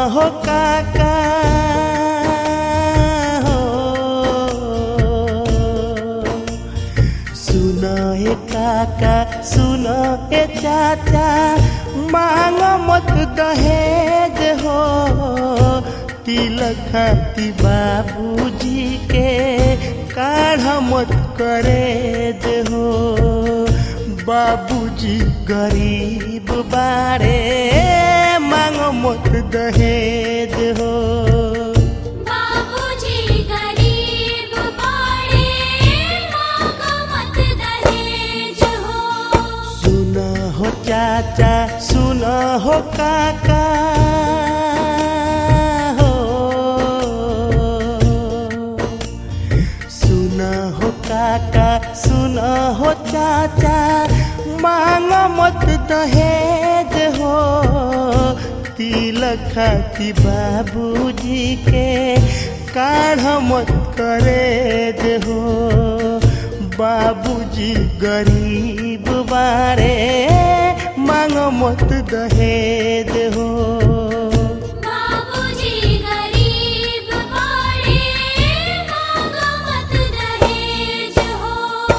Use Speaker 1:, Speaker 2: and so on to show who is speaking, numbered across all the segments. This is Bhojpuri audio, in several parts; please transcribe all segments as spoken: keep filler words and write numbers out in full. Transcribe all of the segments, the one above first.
Speaker 1: हो काका हो, सुनो हे काका सुनो हे चाचा, मांगो मत दहेज हो, तिलक खाती बाबूजी के काढ़ मत करेज हो। बाबूजी गरीब बारे मांगो मत दहेज हो।
Speaker 2: बाबूजी गरीब बारे मांगो मत दहेज हो।
Speaker 1: सुनो हो चाचा सुनो हो काका हो, सुनो हो काका सुनो हो चाचा, मांगो मत दहेज हो, तिलक खाती बाबूजी के काढ़ मत करेज हो। बाबूजी गरीब बारे मांगो मत दहेज हो।
Speaker 2: बाबूजी गरीब बारे मांगो मत दहेज हो।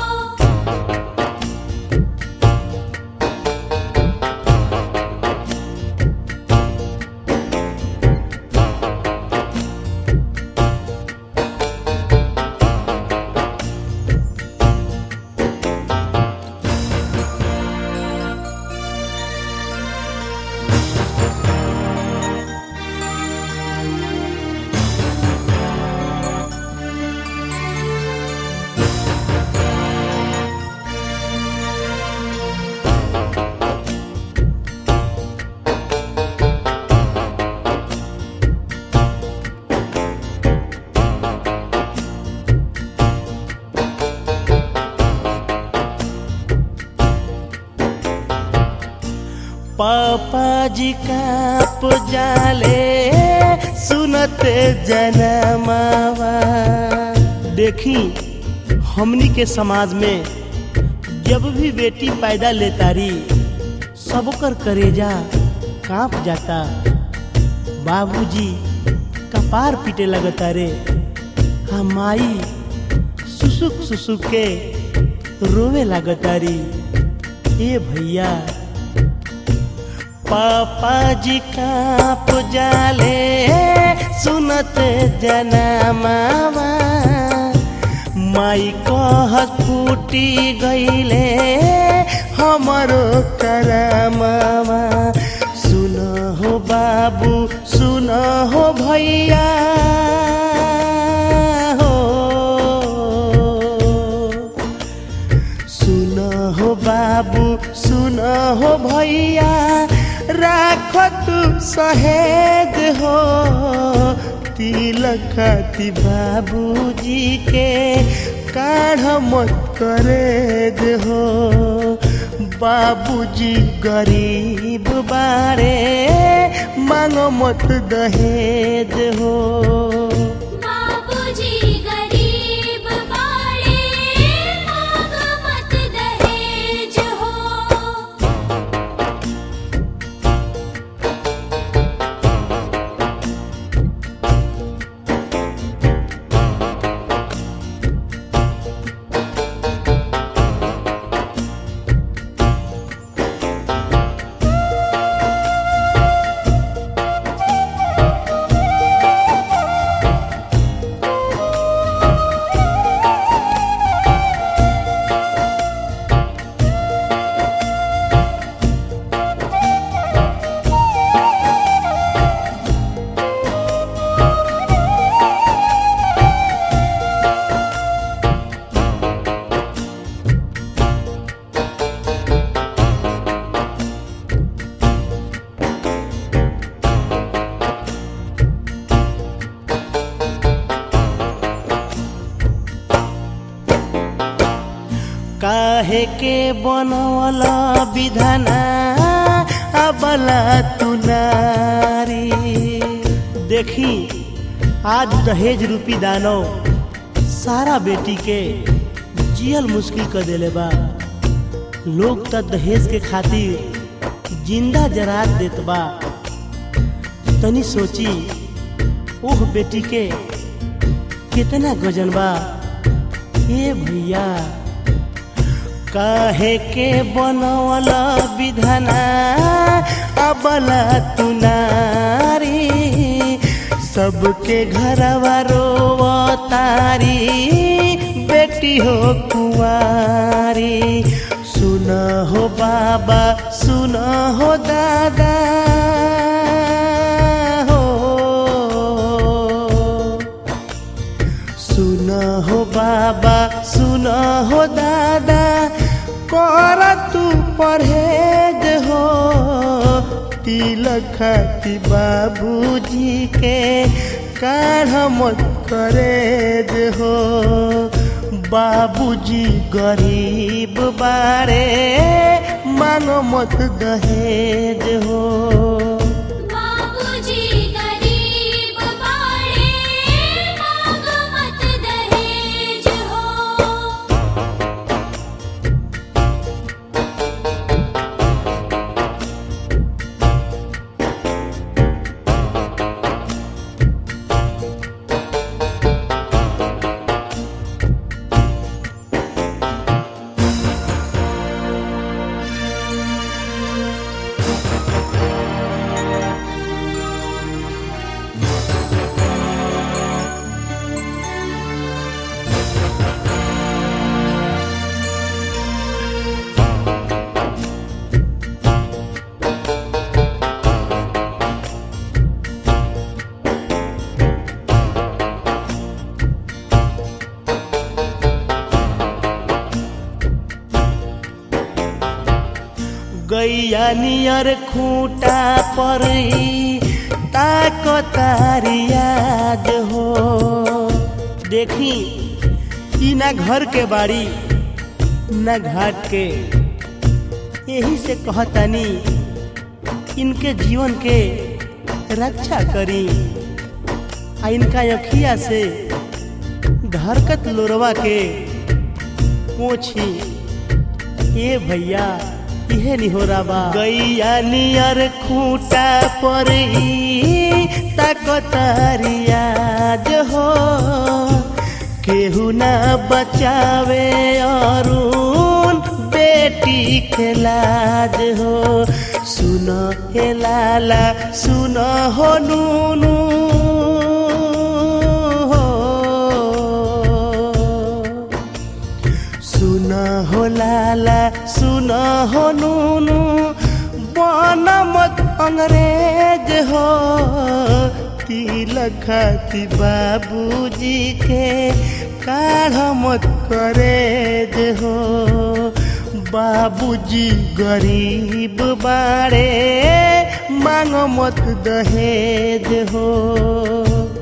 Speaker 1: पापा जी काप जाले सुनते जनमावा। देखी हमनी के समाज में जब भी बेटी पैदा लेतारी सबकर करेजा कांप जाता। बाबूजी कपार पीटे लगता रे, हम माई सुसुक सुसुक के रोवे लगता री। ए भैया पापा जी काप जाले सुनत जनमावा, माई कह फूटी गईले हमारो करमावा। सुनो हो बाबू सुनो हो भैया हो, सुनो हो बाबू सुनो हो भैया, राखो तू सहेज हो, तिलक खाती बाबूजी के काढ़ मत करेज हो। बाबूजी गरीब बारे मांगो मत दहेज हो।
Speaker 2: बाबूजी गरीब बारे मांगो मत दहेज हो।
Speaker 1: काहे के बनवला विधाना अबला तू नारी। देखी आज दहेज रूपी दानव सारा बेटी के जियल मुश्किल कर देले बा। लोग त दहेज के खातिर जिंदा जरात देत बा। तनी सोची ओह बेटी के कितना गजन बा। ए भैया काहे के बनवला विधाना अबला तू नारी, सबके घरवा रोवतारी बेटी हो कुंवारी। सुन हो बाबा सुन हो दादा हो, सुन हो बाबा सुन हो दादा, कर तू परहेज हो। तिलक खाती बाबूजी के काढ़ मत करेज हो। बाबूजी गरीब बारे मांगो मत दहेज हो।
Speaker 2: बाबूजी गरीब बाड़े मांगो मत दहेज हो।
Speaker 1: गैया नियर खूंटा पर ताकतारी याद हो। देखी ई ना घर के बाड़ी ना घाट के, यही से कहतानी इनके जीवन के रक्षा करी। आ इनका अखिया से धरकत लोरवा के पोछी। ए भैया इहे निहोरा बा। गैया नियर खूंटा पर ताकतारी याद हो, केहू ना बचावे अरुण बेटी के लाज हो। सुन हे लाला सुन हो नूनू हो, सुन हो लाला सुन हो नूनू, बन मत अंग्रेज हो। तिलक खाती बाबूजी के काढ़ मत करेज हो। बाबूजी गरीब बाड़े मांग मत दहेज हो।